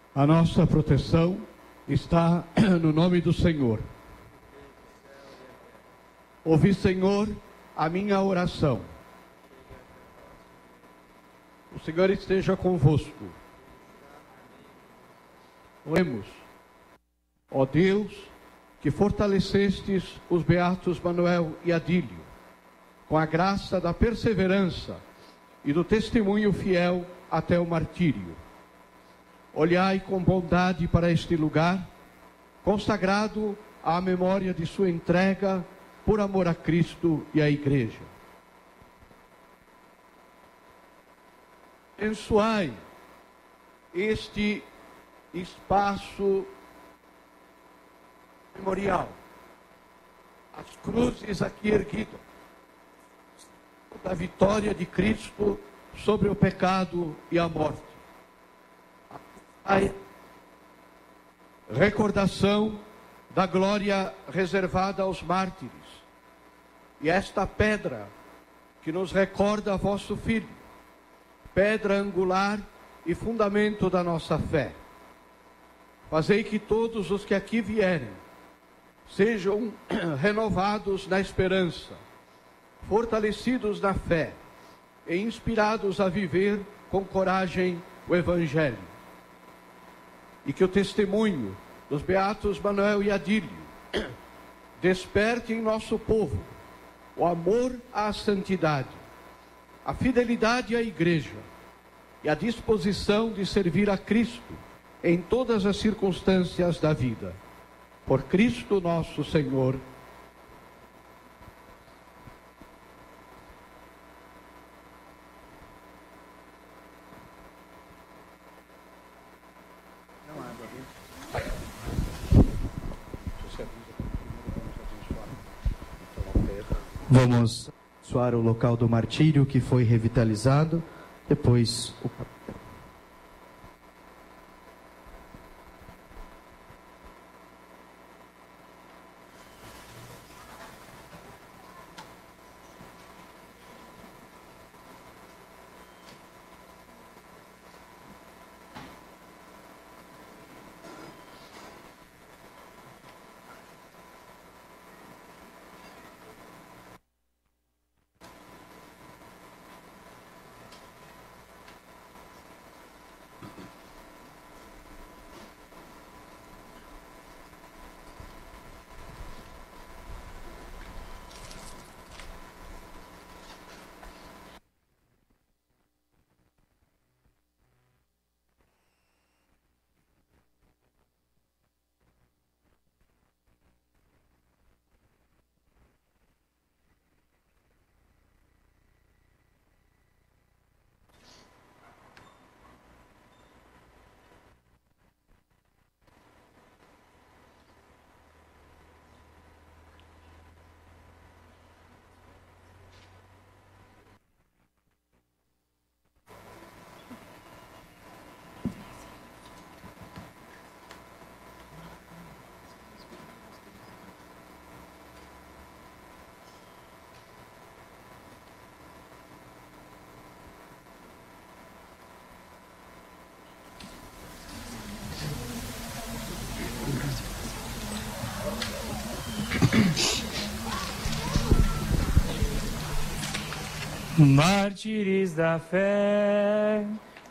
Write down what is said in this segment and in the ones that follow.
A nossa proteção está no nome do Senhor. Ouvi, Senhor, a minha oração. O Senhor esteja convosco. Oremos. Ó Deus, que fortalecestes os beatos Manuel e Adílio, com a graça da perseverança e do testemunho fiel até o martírio. Olhai com bondade para este lugar, consagrado à memória de sua entrega por amor a Cristo e à Igreja. Abençoai este espaço memorial, as cruzes aqui erguidas, da vitória de Cristo sobre o pecado e a morte. A recordação da glória reservada aos mártires, e esta pedra que nos recorda vosso Filho, pedra angular e fundamento da nossa fé. Fazei que todos os que aqui vierem sejam renovados na esperança, fortalecidos na fé e inspirados a viver com coragem o Evangelho. E que o testemunho dos beatos Manuel e Adílio desperte em nosso povo o amor à santidade, a fidelidade à Igreja e a disposição de servir a Cristo em todas as circunstâncias da vida. Por Cristo nosso Senhor. Vamos abençoar o local do martírio que foi revitalizado. Depois o Mártires da fé,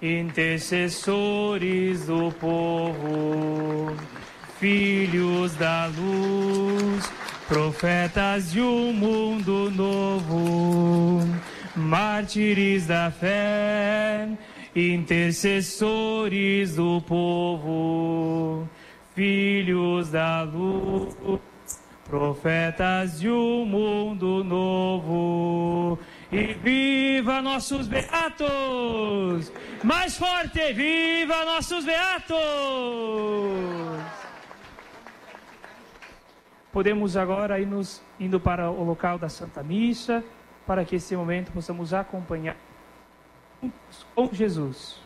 intercessores do povo, filhos da luz, profetas de um mundo novo. Mártires da fé, intercessores do povo, filhos da luz, profetas de um mundo novo. E viva nossos beatos! Mais forte, viva nossos beatos! Podemos agora ir indo para o local da Santa Missa, para que esse momento possamos acompanhar com Jesus.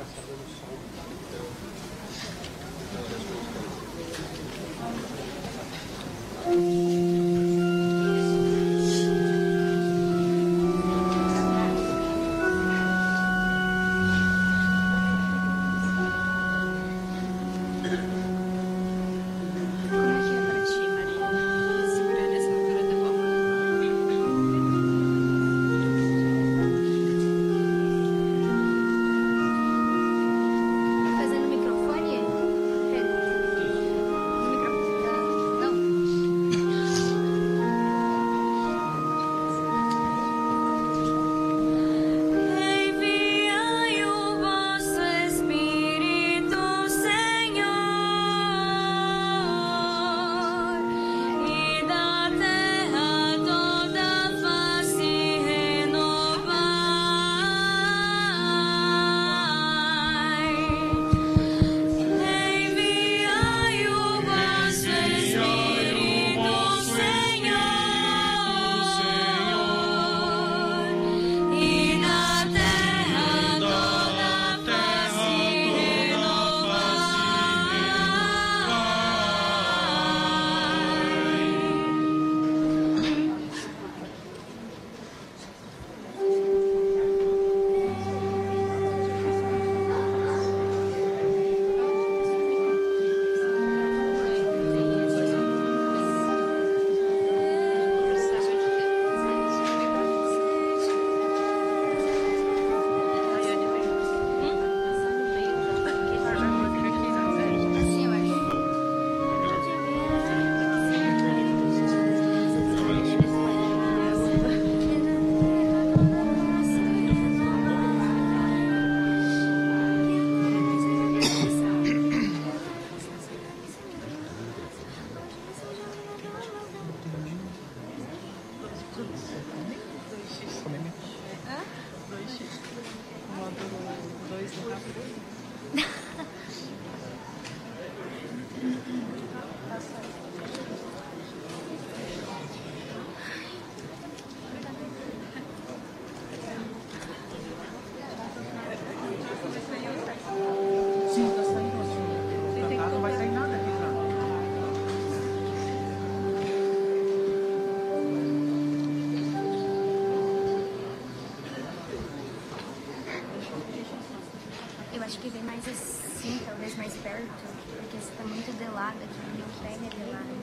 Eu acho que vem mais assim, talvez mais perto, porque está muito de lado aqui, meu pé é de lado.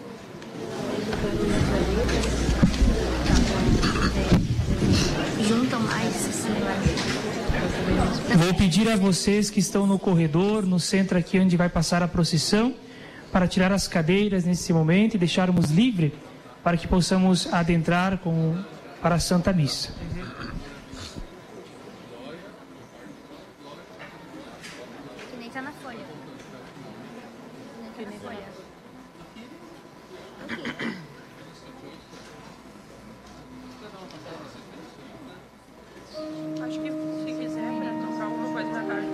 Juntam mais assim, eu acho. Vou pedir a vocês que estão no corredor, no centro aqui onde vai passar a procissão, para tirar as cadeiras nesse momento e deixarmos livre para que possamos adentrar para a Santa Missa. Que nem tá na folha. Que nem tá na folha. Acho que se quiser, para tocar alguma coisa na tarde.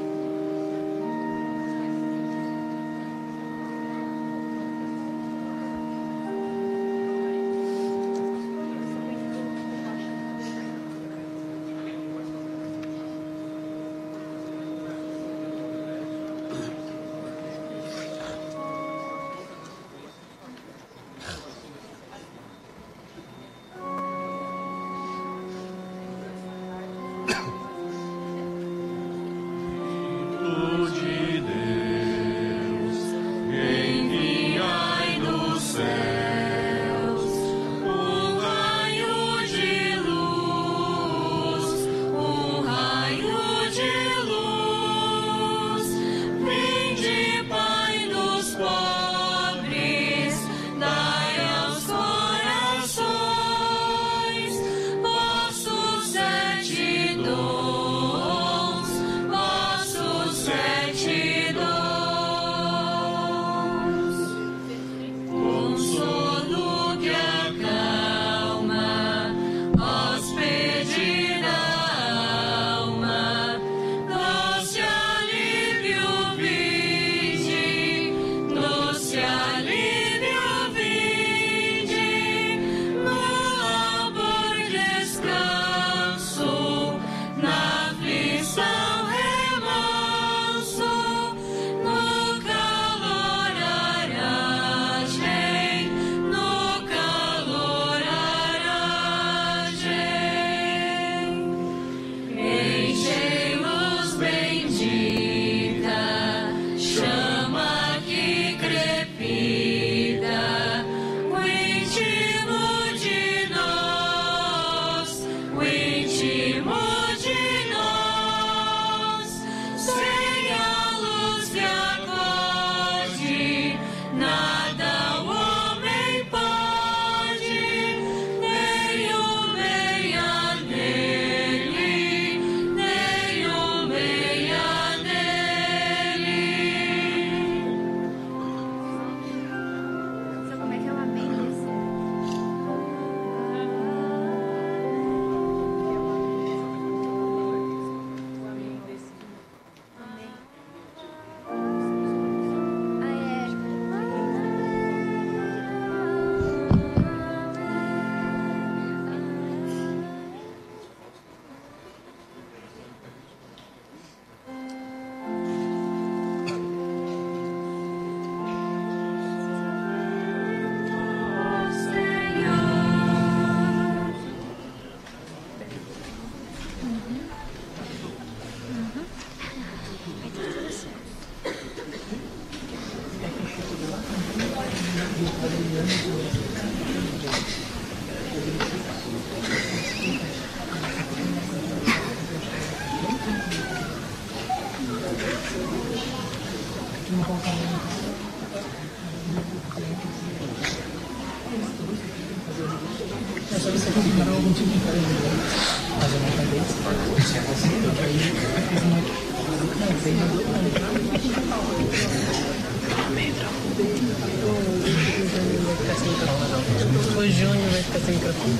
O Júnior vai ficar sem microfone.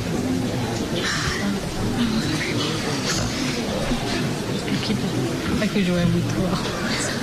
É que o João é muito alto.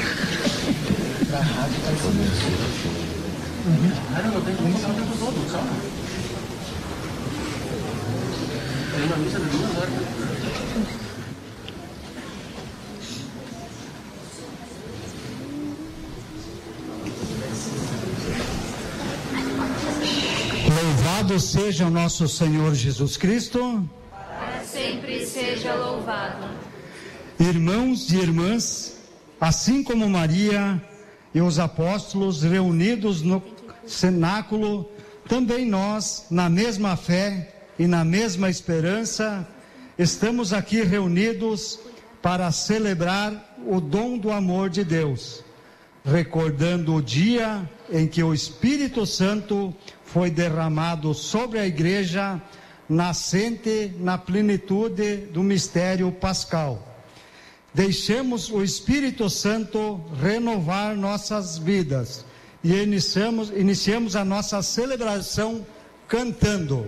Louvado seja o nosso Senhor Jesus Cristo. Para sempre seja louvado. Irmãos e irmãs, assim como Maria e os apóstolos reunidos no cenáculo, também nós, na mesma fé e na mesma esperança, estamos aqui reunidos para celebrar o dom do amor de Deus, recordando o dia em que o Espírito Santo foi derramado sobre a igreja, nascente na plenitude do mistério pascal. Deixemos o Espírito Santo renovar nossas vidas e iniciamos a nossa celebração cantando.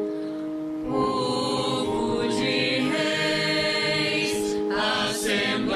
Povo de reis, Assembleia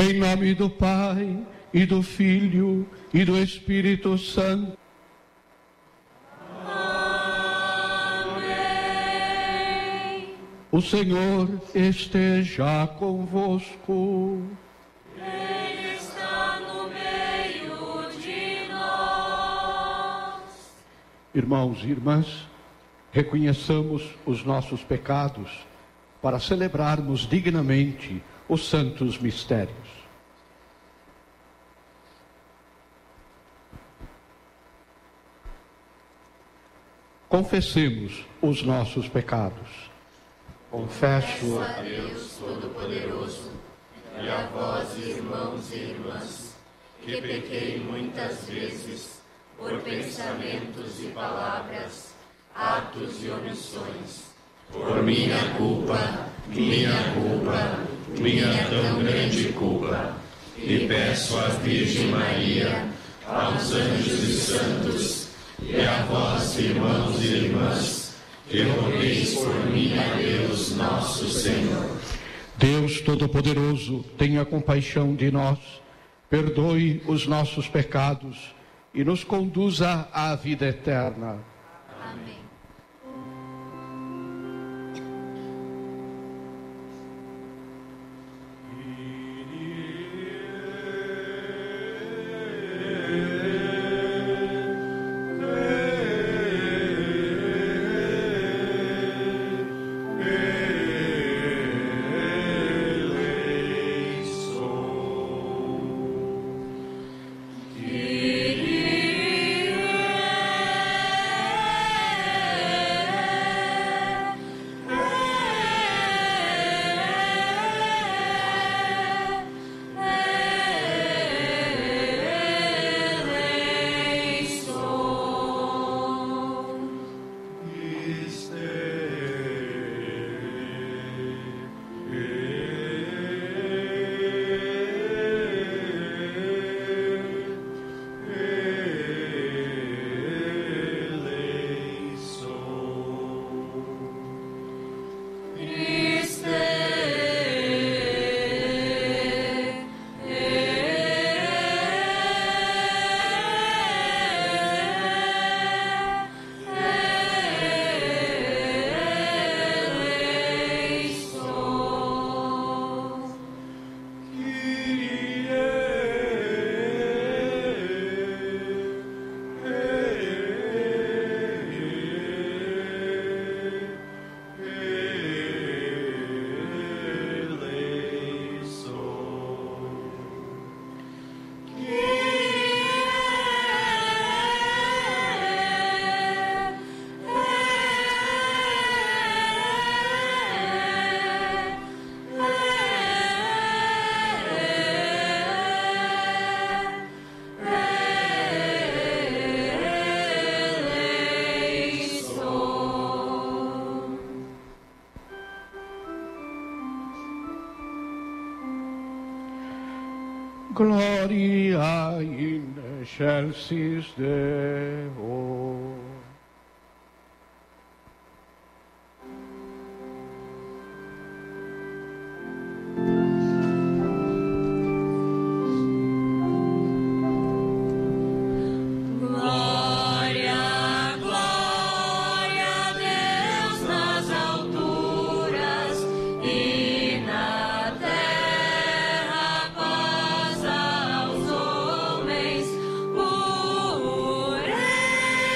Em nome do Pai, e do Filho, e do Espírito Santo. Amém. O Senhor esteja convosco. Ele está no meio de nós. Irmãos e irmãs, reconheçamos os nossos pecados para celebrarmos dignamente os santos mistérios. Confessemos os nossos pecados. Confesso a Deus Todo-Poderoso e a vós, irmãos e irmãs, que pequei muitas vezes por pensamentos e palavras, atos e omissões, por minha culpa, minha tão grande culpa. E peço à Virgem Maria, aos anjos e santos, e a vós, irmãos e irmãs, que rogueis por mim a Deus nosso Senhor. Deus Todo-Poderoso, tenha compaixão de nós, perdoe os nossos pecados e nos conduza à vida eterna. Amém. Gloria in excelsis Deo. Pureza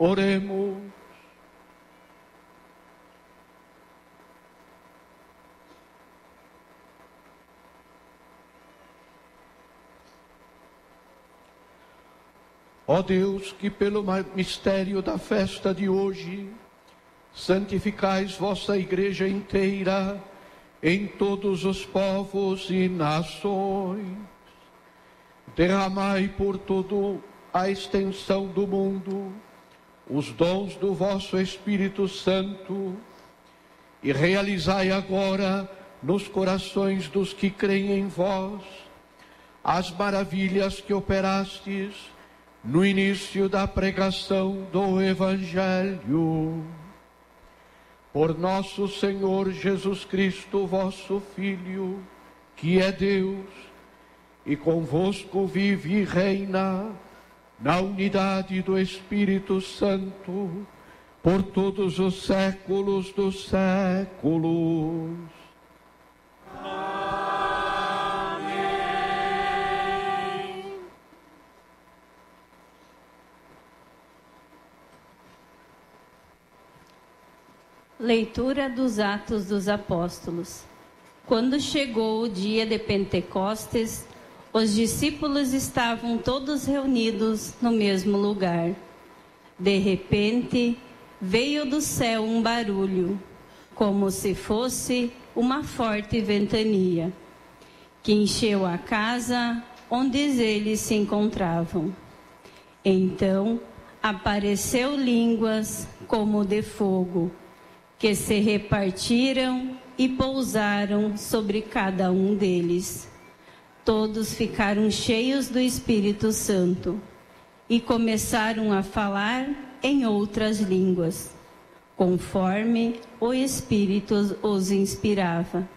Oremos. Ó Deus, que pelo mistério da festa de hoje santificais vossa igreja inteira em todos os povos e nações, derramai por toda a extensão do mundo os dons do vosso Espírito Santo e realizai agora nos corações dos que creem em vós as maravilhas que operastes no início da pregação do Evangelho. Por nosso Senhor Jesus Cristo, vosso Filho, que é Deus, e convosco vive e reina na unidade do Espírito Santo, por todos os séculos dos séculos. Leitura dos Atos dos Apóstolos. Quando chegou o dia de Pentecostes, os discípulos estavam todos reunidos no mesmo lugar. De repente, veio do céu um barulho, como se fosse uma forte ventania, que encheu a casa onde eles se encontravam. Então, apareceu línguas como de fogo, que se repartiram e pousaram sobre cada um deles. Todos ficaram cheios do Espírito Santo e começaram a falar em outras línguas, conforme o Espírito os inspirava.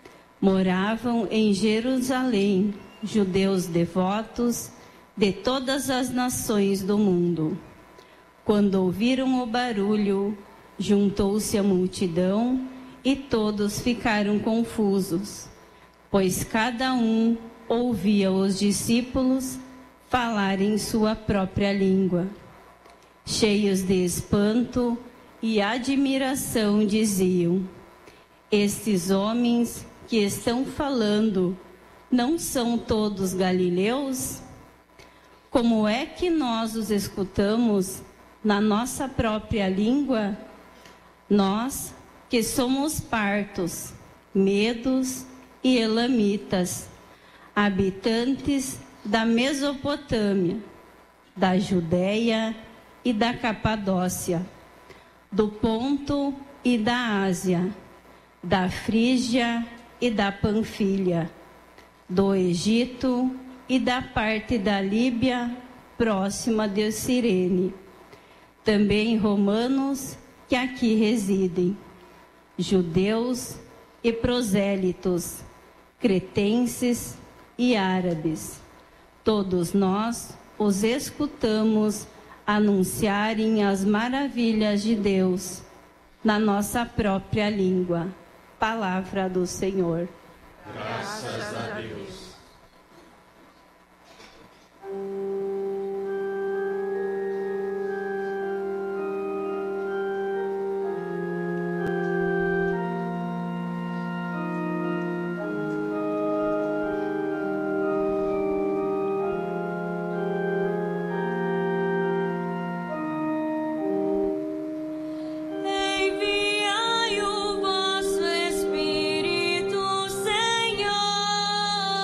Moravam em Jerusalém judeus devotos de todas as nações do mundo. Quando ouviram o barulho, juntou-se a multidão e todos ficaram confusos, pois cada um ouvia os discípulos falar em sua própria língua. Cheios de espanto e admiração, diziam: estes homens que estão falando não são todos galileus? Como é que nós os escutamos na nossa própria língua? Nós, que somos partos, medos e elamitas, habitantes da Mesopotâmia, da Judéia e da Capadócia, do Ponto e da Ásia, da Frígia e da Panfilha, do Egito e da parte da Líbia próxima de Cirene, também romanos que aqui residem, judeus e prosélitos, cretenses e árabes. Todos nós os escutamos anunciarem as maravilhas de Deus na nossa própria língua. Palavra do Senhor. Graças a Deus. Enviai o vosso Espírito, Senhor.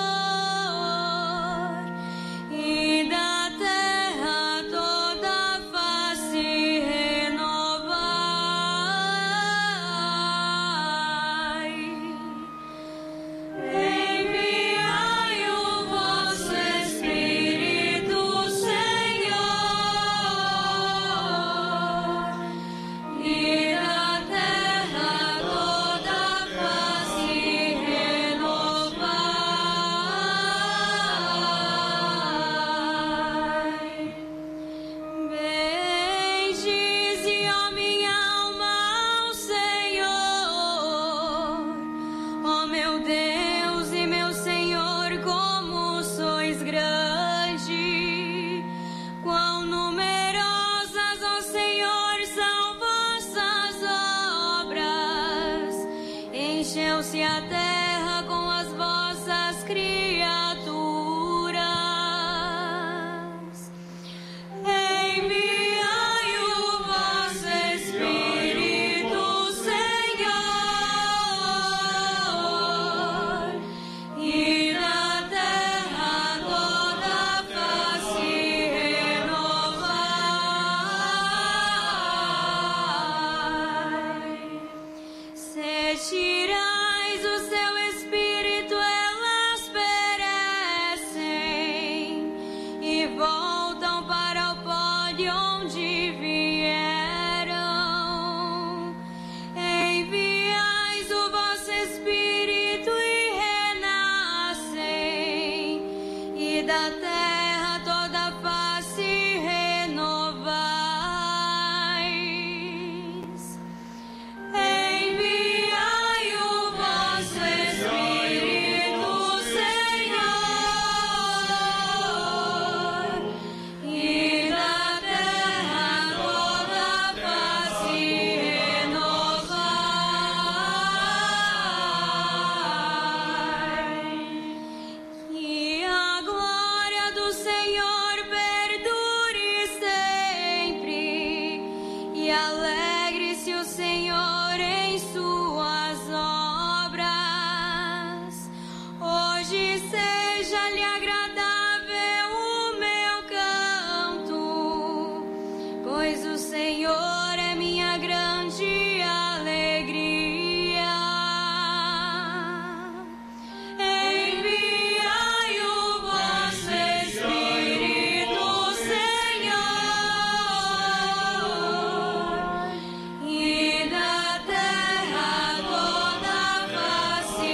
trouxe a terra com as vossas criaturas. Enviai o vosso Espírito, Senhor, e na terra toda a face renovai. Se tirais o seu Espírito, elas perecem e voltam para o pó de onde vieram. Enviais o vosso Espírito e renascem, e da terra toda a face renovais. Enviai o vosso Espírito, Senhor, e da terra toda a face renovai. Que a glória do Senhor perdure sempre, e alegre-se o Senhor em suas obras. Hoje seja-lhe agradável o meu canto, pois o Senhor é minha grande alegria. Enviai o vosso Espírito, Senhor, e da terra toda a face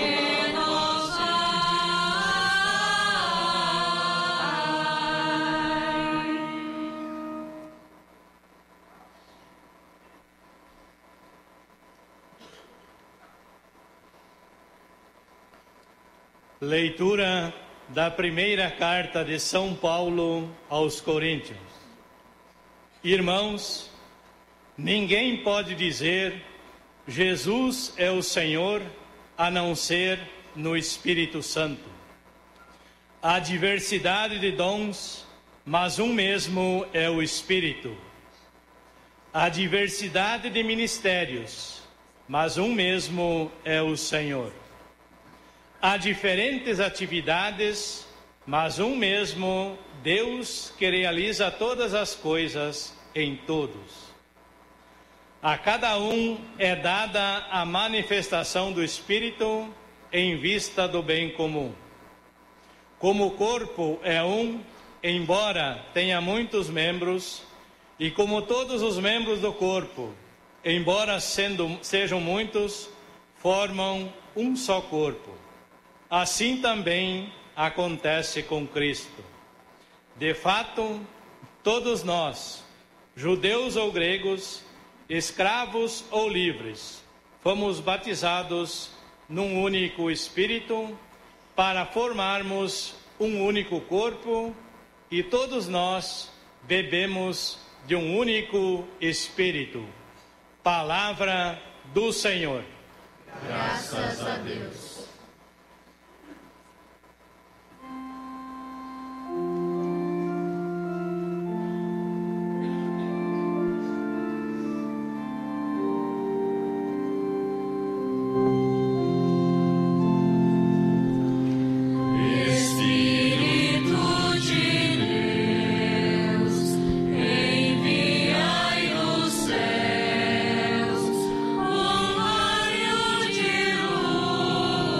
renovai. Leitura da primeira carta de São Paulo aos Coríntios. Irmãos, ninguém pode dizer Jesus é o Senhor a não ser no Espírito Santo. Há diversidade de dons, mas um mesmo é o Espírito. Há diversidade de ministérios, mas um mesmo é o Senhor. Há diferentes atividades, mas um mesmo Deus que realiza todas as coisas em todos. A cada um é dada a manifestação do Espírito em vista do bem comum. Como o corpo é um, embora tenha muitos membros, e como todos os membros do corpo, embora sejam muitos, formam um só corpo. Assim também acontece com Cristo. De fato, todos nós, judeus ou gregos, escravos ou livres, fomos batizados num único Espírito para formarmos um único corpo, e todos nós bebemos de um único Espírito. Palavra do Senhor. Graças a Deus. Céus, um raio de luz.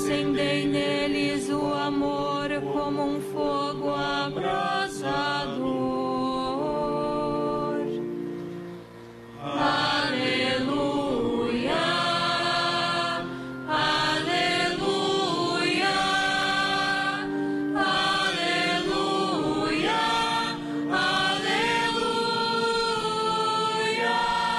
acendei neles o amor como um fogo abrasador. Aleluia, aleluia, aleluia, aleluia,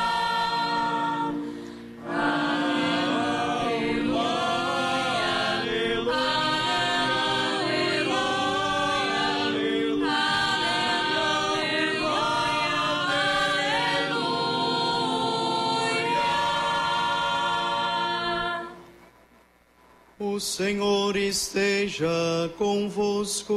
O Senhor esteja convosco.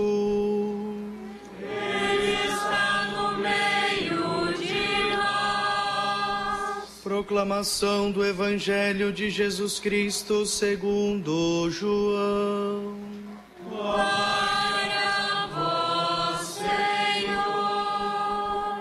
Ele está no meio de nós. Proclamação do Evangelho de Jesus Cristo segundo João. Glória a vós, Senhor.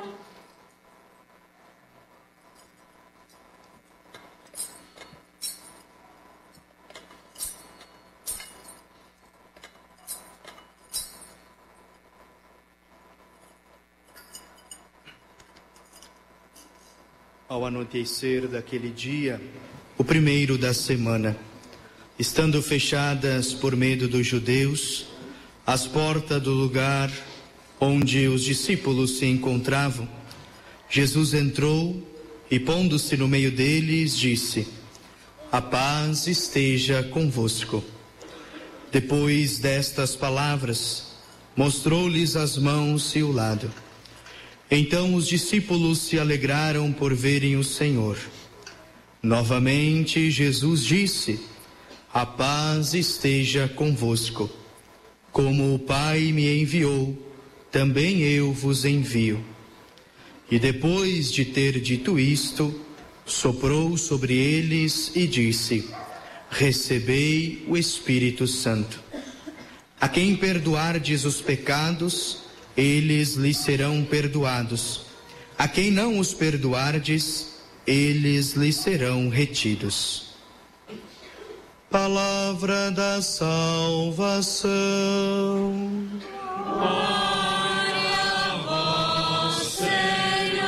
Ao anoitecer daquele dia, o primeiro da semana, estando fechadas por medo dos judeus as portas do lugar onde os discípulos se encontravam, Jesus entrou e, pondo-se no meio deles, disse: a paz esteja convosco. Depois destas palavras, mostrou-lhes as mãos e o lado. Então os discípulos se alegraram por verem o Senhor. Novamente Jesus disse: a paz esteja convosco. Como o Pai me enviou, também eu vos envio. E depois de ter dito isto, soprou sobre eles e disse: recebei o Espírito Santo. A quem perdoardes os pecados, eles lhes serão perdoados. A quem não os perdoardes, eles lhes serão retidos. Palavra da salvação. Glória a vós, Senhor.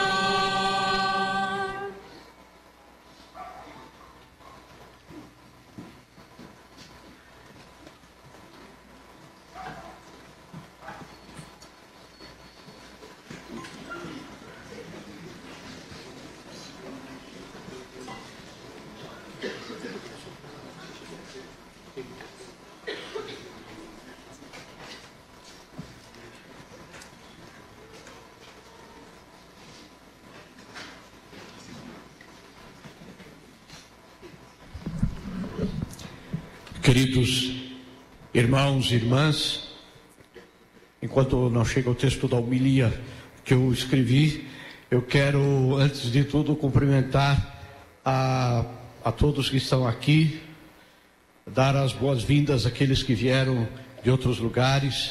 Queridos irmãos e irmãs, enquanto não chega o texto da homilia que eu escrevi, eu quero, antes de tudo, cumprimentar a todos que estão aqui, dar as boas-vindas àqueles que vieram de outros lugares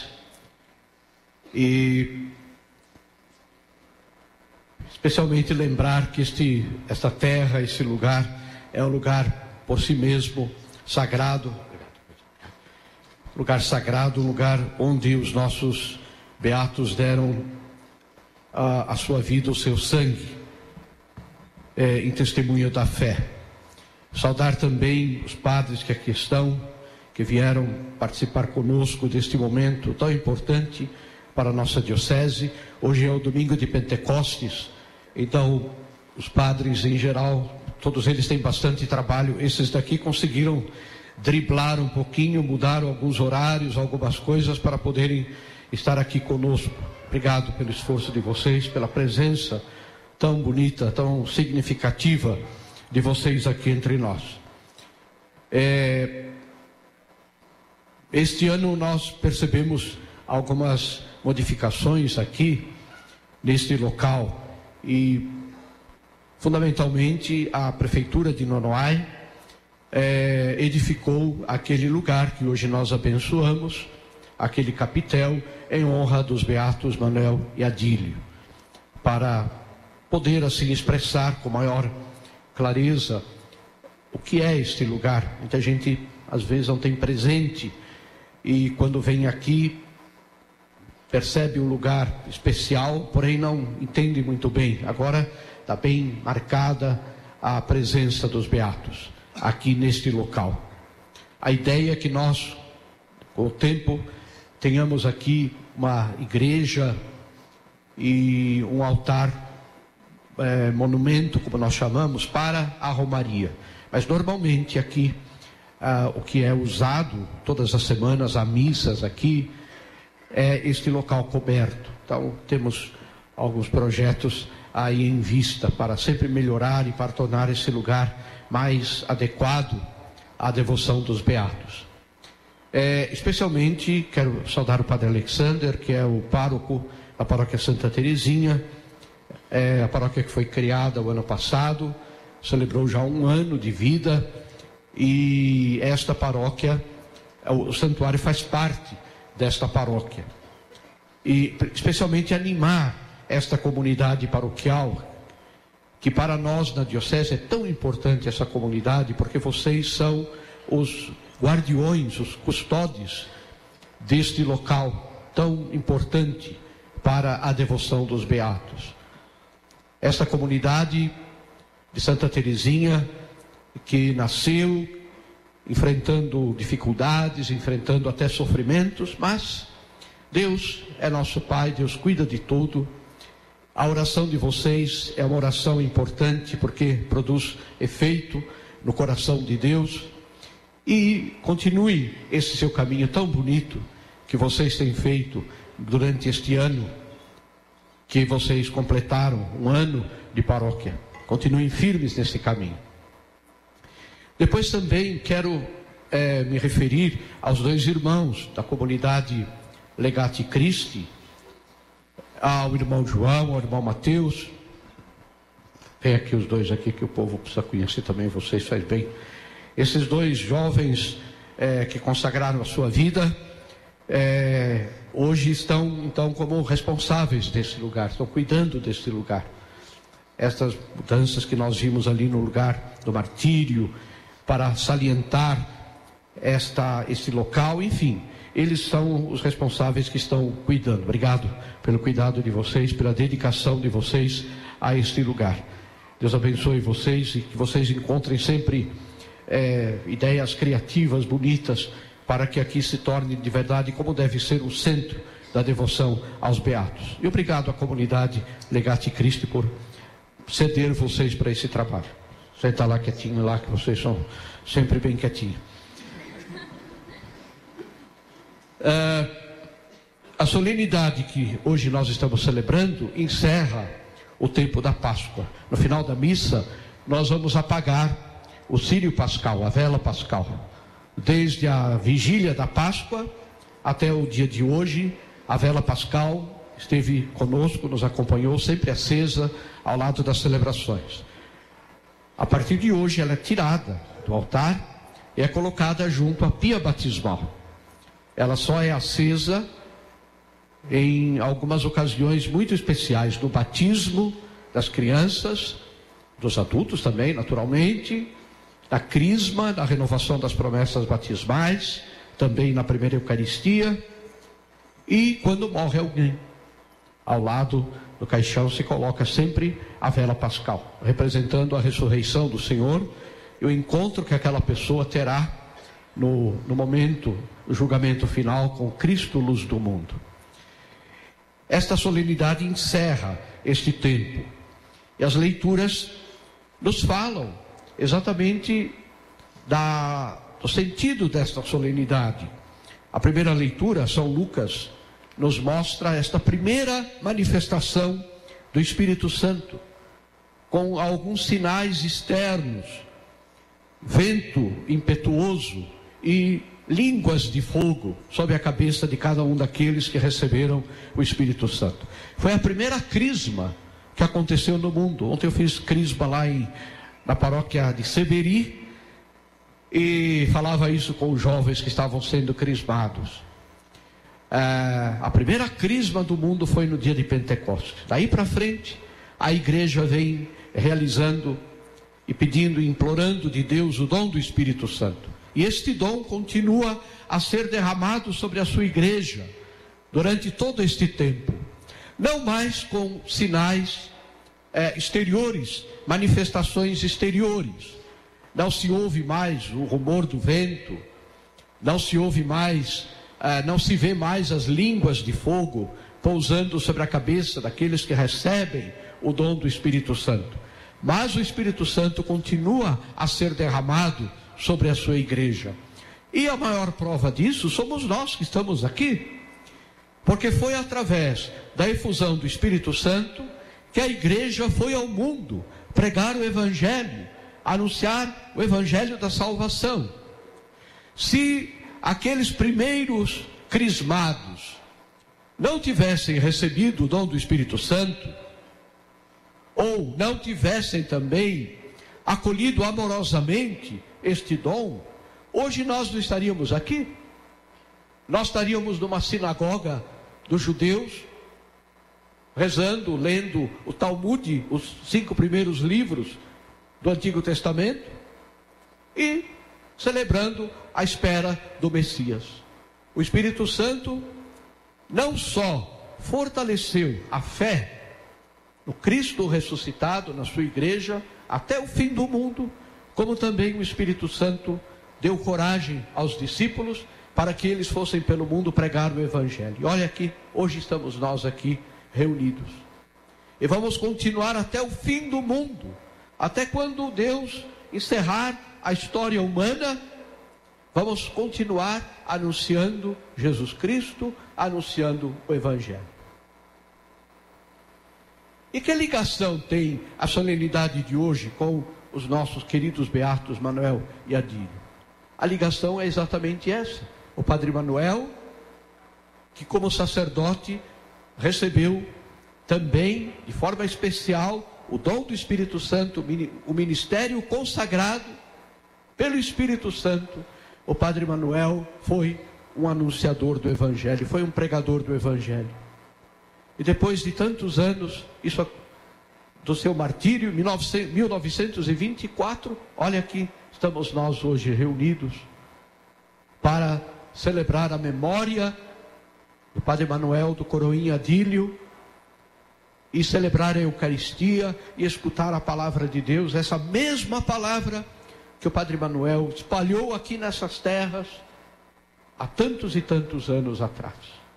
e especialmente lembrar que esta terra, esse lugar, é um lugar por si mesmo sagrado, um lugar onde os nossos beatos deram a sua vida, o seu sangue, em testemunho da fé. Saudar também os padres que aqui estão, que vieram participar conosco deste momento tão importante para a nossa diocese. Hoje é o domingo de Pentecostes, então os padres em geral, todos eles têm bastante trabalho. Esses daqui conseguiram driblar um pouquinho, mudaram alguns horários, algumas coisas para poderem estar aqui conosco. Obrigado pelo esforço de vocês, pela presença tão bonita, tão significativa de vocês aqui entre nós. Este ano nós percebemos algumas modificações aqui neste local e fundamentalmente a prefeitura de Nonoai edificou aquele lugar que hoje nós abençoamos, aquele capitel, em honra dos beatos Manuel e Adílio, para poder assim expressar com maior clareza o que é este lugar. Muita gente às vezes não tem presente, e quando vem aqui percebe um lugar especial, porém não entende muito bem. Agora está bem marcada a presença dos beatos aqui neste local. A ideia é que nós, com o tempo, tenhamos aqui uma igreja e um altar, monumento, como nós chamamos, para a Romaria. Mas normalmente aqui, o que é usado todas as semanas, há missas aqui, é este local coberto. Então temos alguns projetos aí em vista para sempre melhorar e para tornar esse lugar mais adequado à devoção dos beatos. Especialmente quero saudar o Padre Alexander, que é o pároco da paróquia Santa Teresinha, a paróquia que foi criada o ano passado, celebrou já 1 ano de vida, e esta paróquia, o santuário faz parte desta paróquia, e especialmente animar esta comunidade paroquial, que para nós na diocese é tão importante essa comunidade, porque vocês são os guardiões, os custódios deste local tão importante para a devoção dos beatos. Esta comunidade de Santa Teresinha, que nasceu enfrentando dificuldades, enfrentando até sofrimentos, mas Deus é nosso Pai, Deus cuida de tudo. A oração de vocês é uma oração importante, porque produz efeito no coração de Deus. E continue esse seu caminho tão bonito que vocês têm feito durante este ano, que vocês completaram 1 ano de paróquia. Continuem firmes nesse caminho. Depois também quero me referir aos 2 irmãos da comunidade Legati Christi, ao irmão João, ao irmão Mateus. Vem aqui os 2 aqui que o povo precisa conhecer também, vocês faz bem. Esses 2 jovens que consagraram a sua vida, hoje estão então como responsáveis desse lugar, estão cuidando desse lugar. Estas mudanças que nós vimos ali no lugar do martírio, para salientar este local, enfim, eles são os responsáveis que estão cuidando. Obrigado pelo cuidado de vocês, pela dedicação de vocês a este lugar. Deus abençoe vocês e que vocês encontrem sempre ideias criativas, bonitas, para que aqui se torne de verdade como deve ser o centro da devoção aos beatos. E obrigado à comunidade Legati Christi por ceder vocês para esse trabalho. Senta lá quietinho lá, que vocês são sempre bem quietinhos. A solenidade que hoje nós estamos celebrando encerra o tempo da Páscoa. No final da missa, nós vamos apagar o círio pascal, a vela pascal. Desde a vigília da Páscoa até o dia de hoje, a vela pascal esteve conosco, nos acompanhou, sempre acesa ao lado das celebrações. A partir de hoje ela é tirada do altar e é colocada junto à pia batismal. Ela só é acesa em algumas ocasiões muito especiais, no batismo das crianças, dos adultos também, naturalmente, na crisma, na renovação das promessas batismais, também na primeira Eucaristia, e quando morre alguém. Ao lado do caixão se coloca sempre a vela pascal, representando a ressurreição do Senhor e o encontro que aquela pessoa terá no momento do julgamento final com Cristo, luz do mundo. Esta solenidade encerra este tempo, e as leituras nos falam exatamente do sentido desta solenidade. A primeira leitura, São Lucas, nos mostra esta primeira manifestação do Espírito Santo, com alguns sinais externos, vento impetuoso e línguas de fogo sobre a cabeça de cada um daqueles que receberam o Espírito Santo. Foi a primeira crisma que aconteceu no mundo. Ontem eu fiz crisma lá na paróquia de Seberi e falava isso com os jovens que estavam sendo crismados. A primeira crisma do mundo foi no dia de Pentecostes. Daí para frente a igreja vem realizando e pedindo e implorando de Deus o dom do Espírito Santo. E este dom continua a ser derramado sobre a sua igreja durante todo este tempo. Não mais com sinais exteriores, manifestações exteriores. Não se ouve mais o rumor do vento, não se ouve mais, não se vê mais as línguas de fogo pousando sobre a cabeça daqueles que recebem o dom do Espírito Santo. Mas o Espírito Santo continua a ser derramado sobre a sua igreja. E a maior prova disso somos nós que estamos aqui. Porque foi através da efusão do Espírito Santo que a igreja foi ao mundo pregar o Evangelho, anunciar o Evangelho da salvação. Se aqueles primeiros crismados não tivessem recebido o dom do Espírito Santo, ou não tivessem também acolhido amorosamente este dom, hoje nós não estaríamos aqui. Nós estaríamos numa sinagoga dos judeus, rezando, lendo o Talmud, os 5 primeiros livros do Antigo Testamento, e celebrando a espera do Messias. O Espírito Santo não só fortaleceu a fé no Cristo ressuscitado, na sua igreja, até o fim do mundo, como também o Espírito Santo deu coragem aos discípulos para que eles fossem pelo mundo pregar o Evangelho. E olha aqui, hoje estamos nós aqui reunidos. E vamos continuar até o fim do mundo, até quando Deus encerrar a história humana, vamos continuar anunciando Jesus Cristo, anunciando o Evangelho. E que ligação tem a solenidade de hoje com os nossos queridos beatos Manuel e Adílio? A ligação é exatamente essa. O Padre Manuel, que como sacerdote recebeu também, de forma especial, o dom do Espírito Santo, o ministério consagrado pelo Espírito Santo. O Padre Manuel foi um anunciador do Evangelho, foi um pregador do Evangelho. E depois de tantos anos, isso do seu martírio, 1924, olha aqui, estamos nós hoje reunidos para celebrar a memória do Padre Manuel, do Coroinha Adílio, e celebrar a Eucaristia e escutar a palavra de Deus, essa mesma palavra que o Padre Manuel espalhou aqui nessas terras há tantos e tantos anos atrás.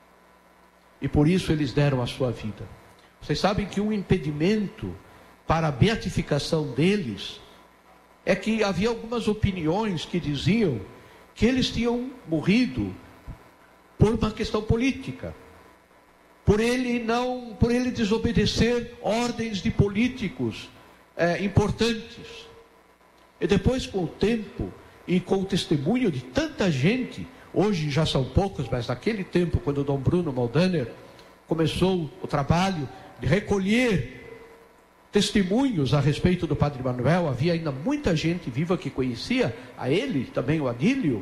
E por isso eles deram a sua vida. Vocês sabem que um impedimento para a beatificação deles é que havia algumas opiniões que diziam que eles tinham morrido por uma questão política, por ele desobedecer ordens de políticos importantes. E depois, com o tempo e com o testemunho de tanta gente, hoje já são poucos, mas naquele tempo, quando o Dom Bruno Moldaner começou o trabalho de recolher testemunhos a respeito do Padre Manuel, havia ainda muita gente viva que conhecia a ele, também o Adílio.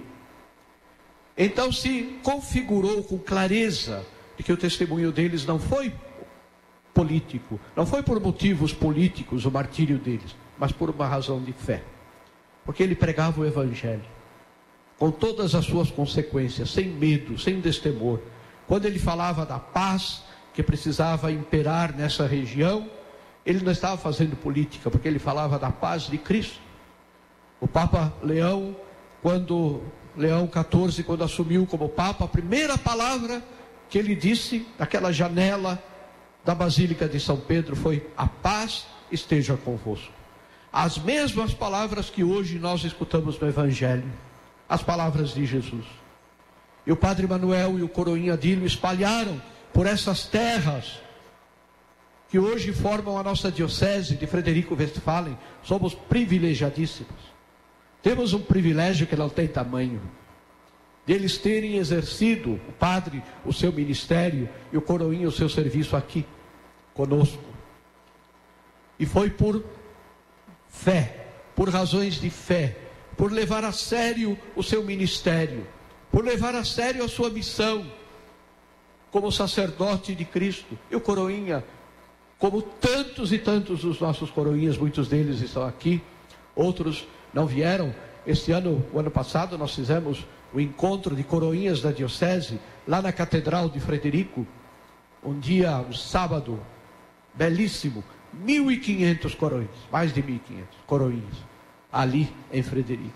Então se configurou com clareza de que o testemunho deles não foi político, não foi por motivos políticos o martírio deles, mas por uma razão de fé. Porque ele pregava o Evangelho, com todas as suas consequências, sem medo, sem destemor. Quando ele falava da paz que precisava imperar nessa região, ele não estava fazendo política, porque ele falava da paz de Cristo. O Papa Leão, Leão XIV, quando assumiu como Papa, a primeira palavra que ele disse daquela janela da Basílica de São Pedro foi: a paz esteja convosco. As mesmas palavras que hoje nós escutamos no Evangelho, as palavras de Jesus. E o Padre Manuel e o Coroinha Adílio espalharam por essas terras que hoje formam a nossa diocese de Frederico Westphalen. Somos privilegiadíssimos. Temos um privilégio que não tem tamanho, deles terem exercido, o padre, o seu ministério, e o Coroinha, o seu serviço aqui conosco. E foi por fé, por razões de fé, por levar a sério o seu ministério, por levar a sério a sua missão como sacerdote de Cristo. E o Coroinha, como tantos e tantos dos nossos coroinhas, muitos deles estão aqui, outros não vieram, o ano passado, nós fizemos o encontro de coroinhas da diocese, lá na Catedral de Frederico, um sábado, belíssimo, 1.500 coroinhas, mais de 1.500 coroinhas, ali em Frederico.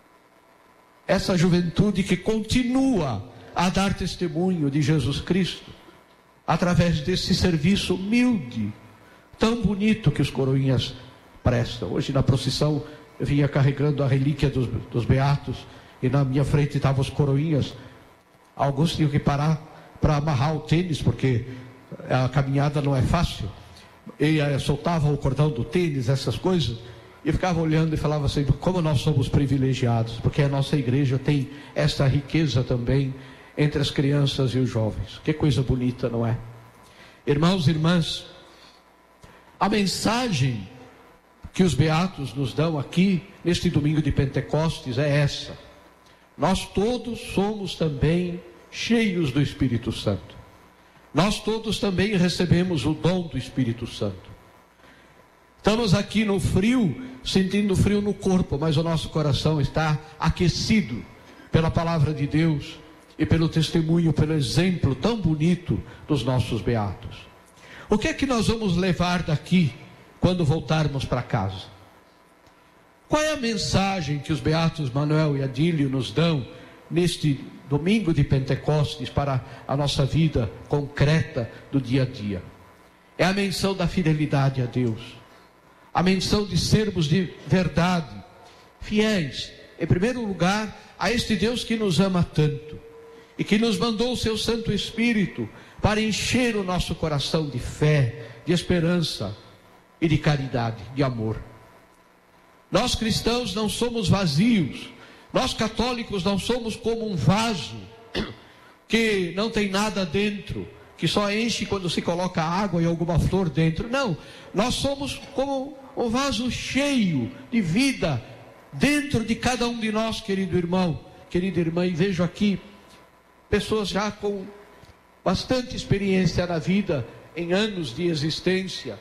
Essa juventude que continua a dar testemunho de Jesus Cristo, através desse serviço humilde, tão bonito que os coroinhas prestam. Hoje na procissão eu vinha carregando a relíquia dos beatos, e na minha frente estavam os coroinhas. Alguns tinham que parar para amarrar o tênis, porque a caminhada não é fácil, e soltava o cordão do tênis, essas coisas, e ficava olhando e falava assim, como nós somos privilegiados, porque a nossa igreja tem essa riqueza também entre as crianças e os jovens. Que coisa bonita, não é? Irmãos e irmãs, a mensagem que os beatos nos dão aqui, neste domingo de Pentecostes, é essa: nós todos somos também cheios do Espírito Santo. Nós todos também recebemos o dom do Espírito Santo. Estamos aqui no frio, sentindo frio no corpo, mas o nosso coração está aquecido pela palavra de Deus e pelo testemunho, pelo exemplo tão bonito dos nossos beatos. O que é que nós vamos levar daqui quando voltarmos para casa? Qual é a mensagem que os beatos Manuel e Adílio nos dão neste domingo de Pentecostes para a nossa vida concreta do dia a dia? É a menção da fidelidade a Deus, a menção de sermos de verdade fiéis, em primeiro lugar, a este Deus que nos ama tanto e que nos mandou o seu Santo Espírito para encher o nosso coração de fé, de esperança e de caridade, de amor. Nós cristãos não somos vazios, nós católicos não somos como um vaso que não tem nada dentro, que só enche quando se coloca água e alguma flor dentro. Não, nós somos como um vaso cheio de vida dentro de cada um de nós, querido irmão, querida irmã. E vejo aqui pessoas já com bastante experiência na vida, em anos de existência,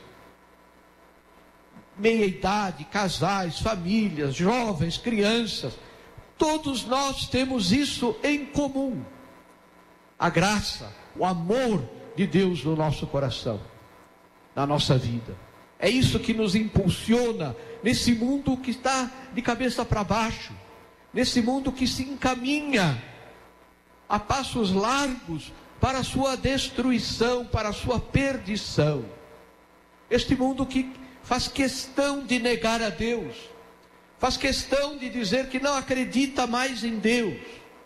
meia idade, casais, famílias, jovens, crianças. Todos nós temos isso em comum: a graça, o amor de Deus no nosso coração, na nossa vida. É isso que nos impulsiona nesse mundo que está de cabeça para baixo, nesse mundo que se encaminha a passos largos para a sua destruição, para a sua perdição. Este mundo que faz questão de negar a Deus, faz questão de dizer que não acredita mais em Deus.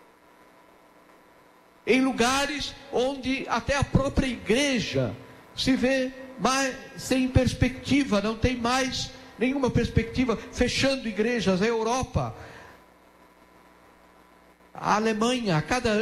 Em lugares onde até a própria igreja se vê mais sem perspectiva, não tem mais nenhuma perspectiva, fechando igrejas. A Europa, a Alemanha, a cada